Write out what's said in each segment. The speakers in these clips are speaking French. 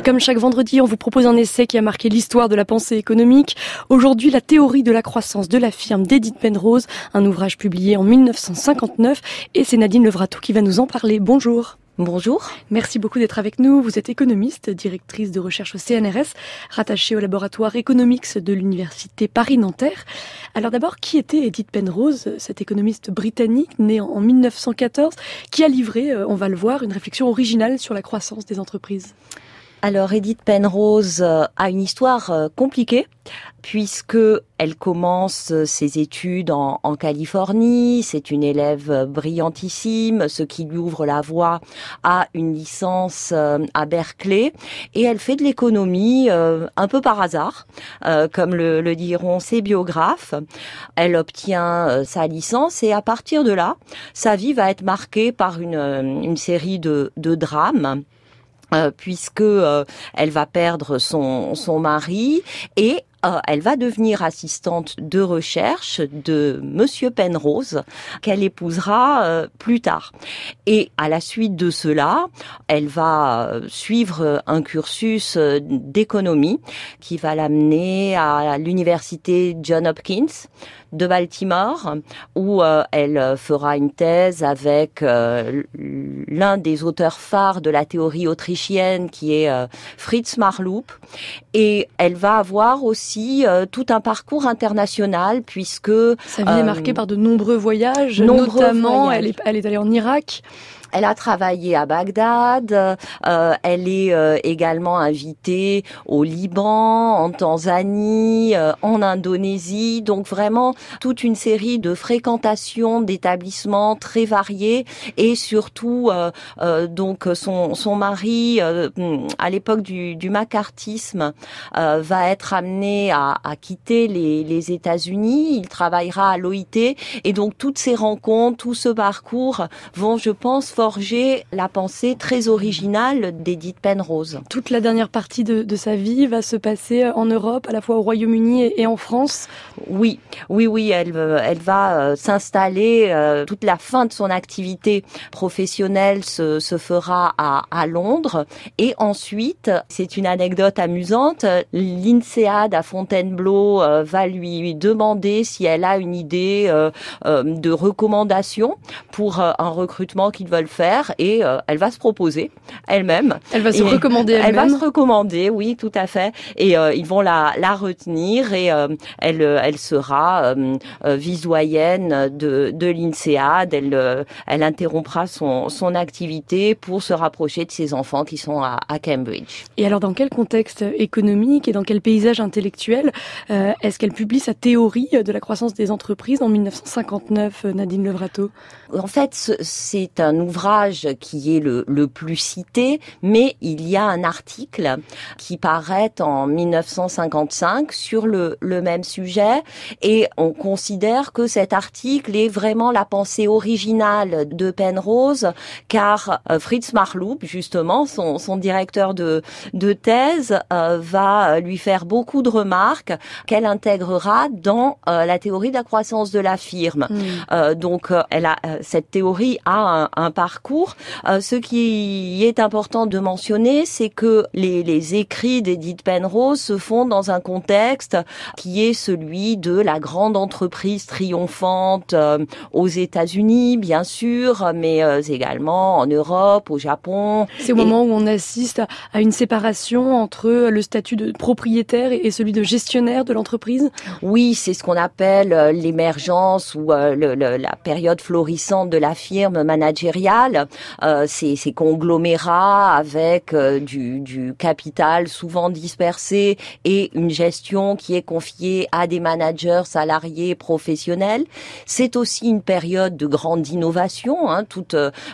comme chaque vendredi, on vous propose un essai qui a marqué l'histoire de la pensée économique. Aujourd'hui, la théorie de la croissance de la firme d'Edith Penrose, un ouvrage publié en 1959. Et c'est Nadine Levrato qui va nous en parler. Bonjour. Bonjour. Merci beaucoup d'être avec nous. Vous êtes économiste, directrice de recherche au CNRS, rattachée au laboratoire Economics de l'université Paris-Nanterre. Alors d'abord, qui était Edith Penrose, cette économiste britannique née en 1914, qui a livré, on va le voir, une réflexion originale sur la croissance des entreprises? Alors Edith Penrose a une histoire compliquée puisque elle commence ses études en Californie. C'est une élève brillantissime, ce qui lui ouvre la voie à une licence à Berkeley. Et elle fait de l'économie un peu par hasard, comme le diront ses biographes. Elle obtient sa licence et à partir de là, sa vie va être marquée par une série de drames. Puisque elle va perdre son mari et elle va devenir assistante de recherche de Monsieur Penrose, qu'elle épousera plus tard. Et à la suite de cela, elle va suivre un cursus d'économie qui va l'amener à l'université Johns Hopkins de Baltimore, où elle fera une thèse avec l'un des auteurs phares de la théorie autrichienne, qui est Fritz Machlup. Et elle va avoir aussi tout un parcours international, puisque sa vie est marquée par de nombreux voyages, notamment elle est allée en Irak. Elle a travaillé à Bagdad, elle est également invitée au Liban, en Tanzanie, en Indonésie, donc vraiment toute une série de fréquentations d'établissements très variés et surtout donc son mari à l'époque du macartisme va être amené à quitter les États-Unis, il travaillera à l'OIT et donc toutes ces rencontres, tout ce parcours vont, je pense, forger la pensée très originale d'Edith Penrose. Toute la dernière partie de sa vie va se passer en Europe, à la fois au Royaume-Uni et en France. Oui, elle va s'installer. Toute la fin de son activité professionnelle se fera à Londres. Et ensuite, c'est une anecdote amusante, l'INSEAD à Fontainebleau va lui demander si elle a une idée de recommandation pour un recrutement qu'ils veulent faire et elle va se proposer elle-même. Elle va se recommander elle-même. Elle va se recommander, oui, tout à fait. Et ils vont la retenir et elle sera vice-doyenne de l'INSEAD. Elle interrompra son activité pour se rapprocher de ses enfants qui sont à Cambridge. Et alors, dans quel contexte économique et dans quel paysage intellectuel est-ce qu'elle publie sa théorie de la croissance des entreprises en 1959, Nadine Levrato? En fait, c'est un ouvrage qui est le plus cité, mais il y a un article qui paraît en 1955 sur le même sujet et on considère que cet article est vraiment la pensée originale de Penrose car Fritz Machlup, justement, son directeur de thèse, va lui faire beaucoup de remarques qu'elle intégrera dans la théorie de la croissance de la firme. Donc, cette théorie a un parcours. Ce qui est important de mentionner, c'est que les écrits d'Edith Penrose se font dans un contexte qui est celui de la grande entreprise triomphante aux États-Unis, bien sûr, mais également en Europe, au Japon. C'est au moment où on assiste à une séparation entre le statut de propriétaire et celui de gestionnaire de l'entreprise? Oui, c'est ce qu'on appelle l'émergence ou la période florissante de la firme managériale. Ces conglomérats avec du capital souvent dispersé et une gestion qui est confiée à des managers salariés professionnels. C'est aussi une période de grande innovation, toutes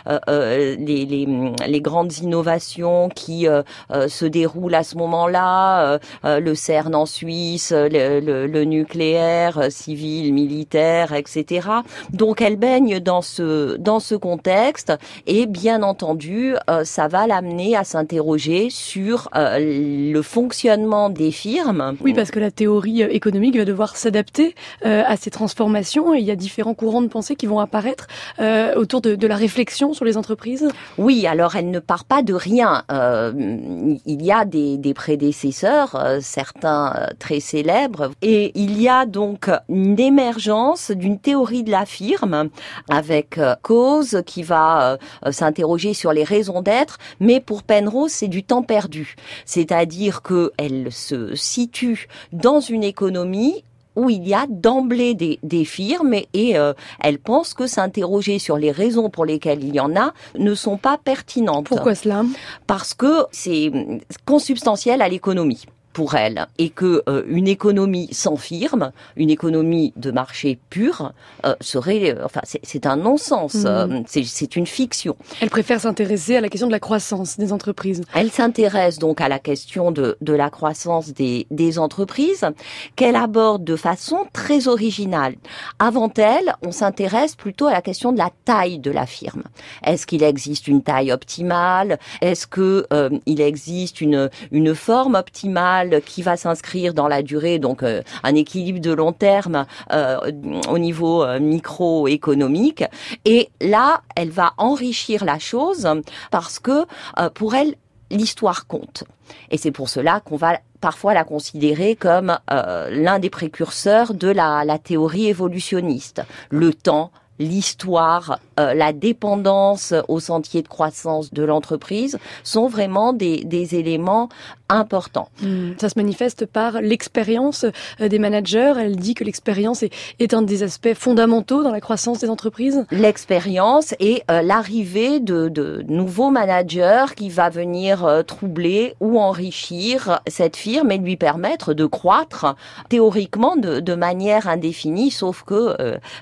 les grandes innovations qui se déroulent à ce moment-là, le CERN en Suisse, le nucléaire, civil, militaire, etc. Donc elle baigne dans ce contexte et bien entendu, ça va l'amener à s'interroger sur le fonctionnement des firmes. Oui, parce que la théorie économique va devoir s'adapter à ces transformations et il y a différents courants de pensée qui vont apparaître autour de la réflexion sur les entreprises. Oui, alors elle ne part pas de rien. Il y a des prédécesseurs, certains très célèbres, et il y a donc une émergence d'une théorie de la firme avec Coase qui va s'interroger sur les raisons d'être, mais pour Penrose, c'est du temps perdu. C'est-à-dire qu'elle se situe dans une économie où il y a d'emblée des firmes et elle pense que s'interroger sur les raisons pour lesquelles il y en a ne sont pas pertinentes. Pourquoi cela ? Parce que c'est consubstantiel à l'économie pour elle, et que une économie sans firme, une économie de marché pur, serait, c'est un non-sens, c'est une fiction. Elle préfère s'intéresser à la question de la croissance des entreprises. Elle s'intéresse donc à la question de la croissance des entreprises, qu'elle aborde de façon très originale. Avant elle, on s'intéresse plutôt à la question de la taille de la firme. Est-ce qu'il existe une taille optimale? Est-ce que il existe une forme optimale qui va s'inscrire dans la durée, donc un équilibre de long terme au niveau microéconomique. Et là, elle va enrichir la chose parce que pour elle, l'histoire compte. Et c'est pour cela qu'on va parfois la considérer comme l'un des précurseurs de la théorie évolutionniste. Le temps, l'histoire, la dépendance au sentier de croissance de l'entreprise sont vraiment des éléments importants. Ça se manifeste par l'expérience des managers. Elle dit que l'expérience est un des aspects fondamentaux dans la croissance des entreprises. L'expérience et l'arrivée de nouveaux managers qui va venir troubler ou enrichir cette firme et lui permettre de croître théoriquement de manière indéfinie, sauf que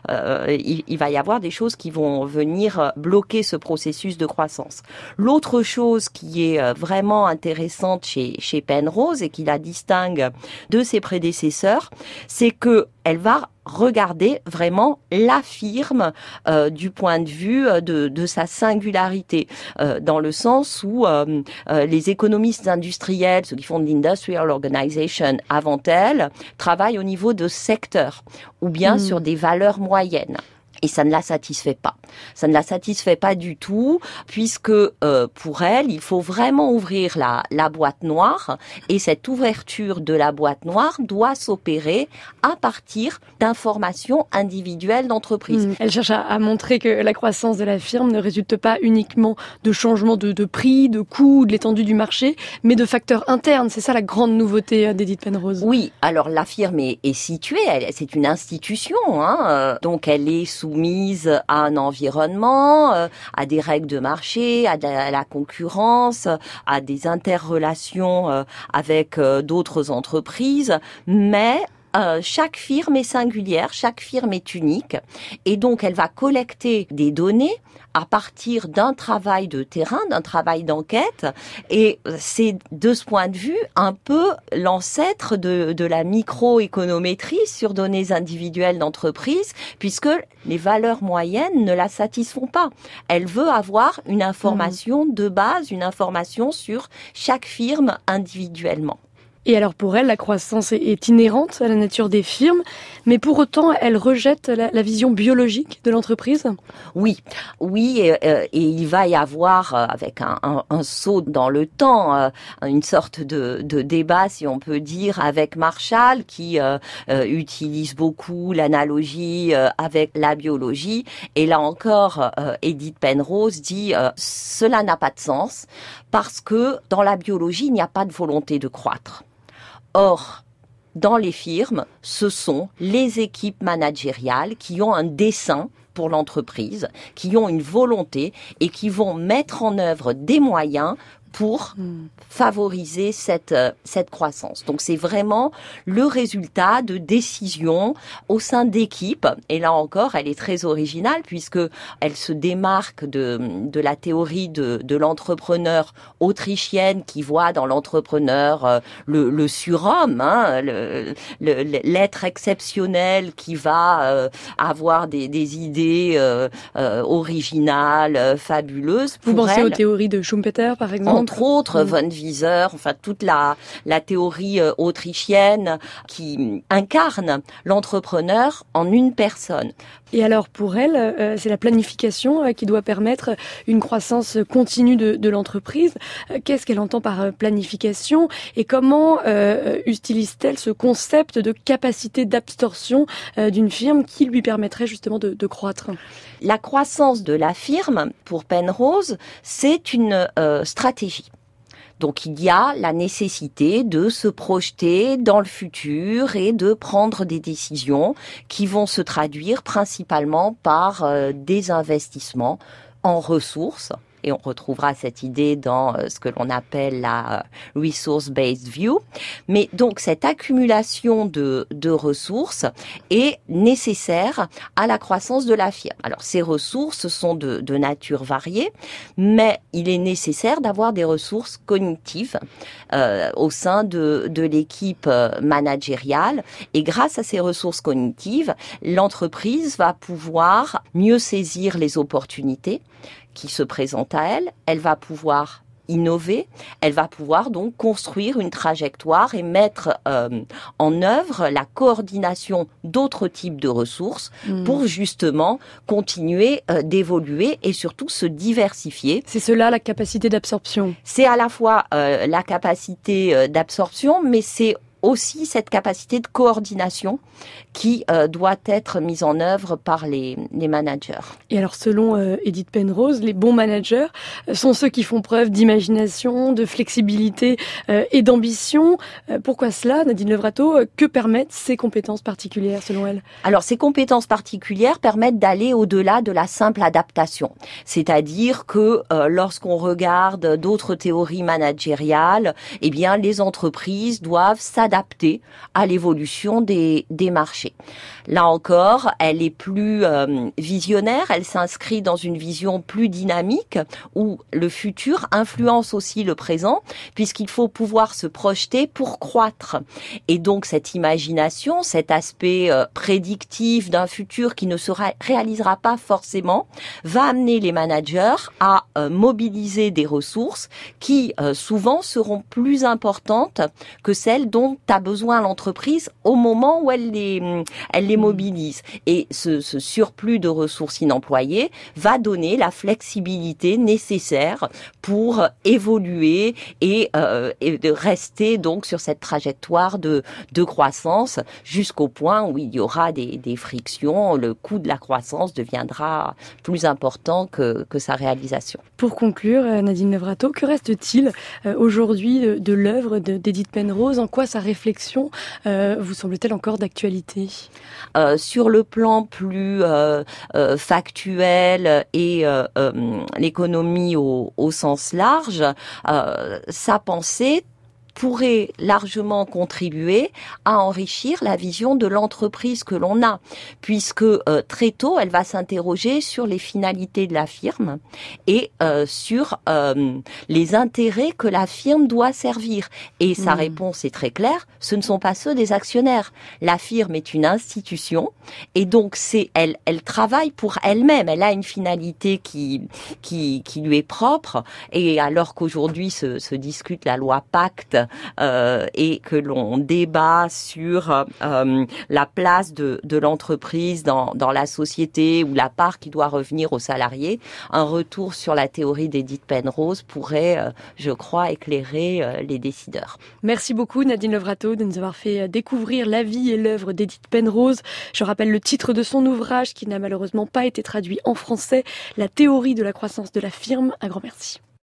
il va y avoir des choses qui vont venir bloquer ce processus de croissance. L'autre chose qui est vraiment intéressante chez Penrose et qui la distingue de ses prédécesseurs, c'est que elle va regarder vraiment la firme du point de vue de sa singularité, dans le sens où les économistes industriels, ceux qui font de l'industrial organization avant elle, travaillent au niveau de secteurs ou bien sur des valeurs moyennes. Et ça ne la satisfait pas. Ça ne la satisfait pas du tout, puisque pour elle, il faut vraiment ouvrir la boîte noire, et cette ouverture de la boîte noire doit s'opérer à partir d'informations individuelles d'entreprise. Elle cherche à montrer que la croissance de la firme ne résulte pas uniquement de changements de prix, de coûts, de l'étendue du marché, mais de facteurs internes. C'est ça la grande nouveauté d'Edith Penrose. Oui, alors la firme est située, c'est une institution, donc elle est soumise à un environnement, à des règles de marché, à la concurrence, à des interrelations avec d'autres entreprises, mais chaque firme est singulière, chaque firme est unique, et donc elle va collecter des données à partir d'un travail de terrain, d'un travail d'enquête, et c'est de ce point de vue un peu l'ancêtre de la microéconométrie sur données individuelles d'entreprise, puisque les valeurs moyennes ne la satisfont pas. Elle veut avoir une information de base, une information sur chaque firme individuellement. Et alors pour elle, la croissance est inhérente à la nature des firmes, mais pour autant, elle rejette la vision biologique de l'entreprise. Oui, et il va y avoir, avec un saut dans le temps, une sorte de débat, si on peut dire, avec Marshall, qui utilise beaucoup l'analogie avec la biologie. Et là encore, Edith Penrose dit cela n'a pas de sens, parce que dans la biologie, il n'y a pas de volonté de croître. Or, dans les firmes, ce sont les équipes managériales qui ont un dessein pour l'entreprise, qui ont une volonté et qui vont mettre en œuvre des moyens pour favoriser cette croissance. Donc c'est vraiment le résultat de décisions au sein d'équipes. Et là encore, elle est très originale puisque elle se démarque de la théorie de l'entrepreneur autrichienne qui voit dans l'entrepreneur le surhomme, hein, l'être exceptionnel qui va avoir des idées originales, fabuleuses. Vous pensez aux théories de Schumpeter, par exemple? Entre autres, von Wieser, enfin toute la théorie autrichienne qui incarne l'entrepreneur en une personne. Et alors pour elle, c'est la planification qui doit permettre une croissance continue de l'entreprise. Qu'est-ce qu'elle entend par planification et comment utilise-t-elle ce concept de capacité d'absorption d'une firme qui lui permettrait justement de croître? La croissance de la firme, pour Penrose, c'est une stratégie. Donc il y a la nécessité de se projeter dans le futur et de prendre des décisions qui vont se traduire principalement par des investissements en ressources. Et on retrouvera cette idée dans ce que l'on appelle la resource-based view. Mais donc cette accumulation de ressources est nécessaire à la croissance de la firme. Alors ces ressources sont de nature variée, mais il est nécessaire d'avoir des ressources cognitives au sein de l'équipe managériale. Et grâce à ces ressources cognitives, l'entreprise va pouvoir mieux saisir les opportunités qui se présente à elle, elle va pouvoir innover, elle va pouvoir donc construire une trajectoire et mettre en œuvre la coordination d'autres types de ressources pour justement continuer d'évoluer et surtout se diversifier. C'est cela la capacité d'absorption. C'est à la fois la capacité d'absorption, mais c'est aussi cette capacité de coordination qui doit être mise en œuvre par les managers. Et alors, selon Edith Penrose, les bons managers sont ceux qui font preuve d'imagination, de flexibilité et d'ambition. Pourquoi cela, Nadine Levrato? Que permettent ces compétences particulières, selon elle? Alors, ces compétences particulières permettent d'aller au-delà de la simple adaptation. C'est-à-dire que lorsqu'on regarde d'autres théories managériales, eh bien, les entreprises doivent s'adapter à l'évolution des marchés. Là encore, elle est plus visionnaire, elle s'inscrit dans une vision plus dynamique où le futur influence aussi le présent puisqu'il faut pouvoir se projeter pour croître. Et donc cette imagination, cet aspect prédictif d'un futur qui ne se réalisera pas forcément, va amener les managers à mobiliser des ressources qui souvent seront plus importantes que celles dont a besoin l'entreprise au moment où elle les mobilise. Et ce surplus de ressources inemployées va donner la flexibilité nécessaire pour évoluer et de rester donc sur cette trajectoire de croissance jusqu'au point où il y aura des frictions, le coût de la croissance deviendra plus important que sa réalisation. Pour conclure, Nadine Levrato, que reste-t-il aujourd'hui de l'œuvre d'Edith Penrose? En quoi sa réflexion vous semble-t-elle encore d'actualité? Sur le plan plus factuel et l'économie au sens large, sa pensée pourrait largement contribuer à enrichir la vision de l'entreprise que l'on a, puisque très tôt, elle va s'interroger sur les finalités de la firme et sur les intérêts que la firme doit servir. Et sa réponse est très claire, ce ne sont pas ceux des actionnaires. La firme est une institution et donc elle travaille pour elle-même. Elle a une finalité qui lui est propre. Et alors qu'aujourd'hui se discute la loi Pacte et que l'on débat sur la place de l'entreprise dans la société ou la part qui doit revenir aux salariés, un retour sur la théorie d'Edith Penrose pourrait, je crois, éclairer les décideurs. Merci beaucoup Nadine Levrato de nous avoir fait découvrir la vie et l'œuvre d'Edith Penrose. Je rappelle le titre de son ouvrage qui n'a malheureusement pas été traduit en français, La théorie de la croissance de la firme. Un grand merci.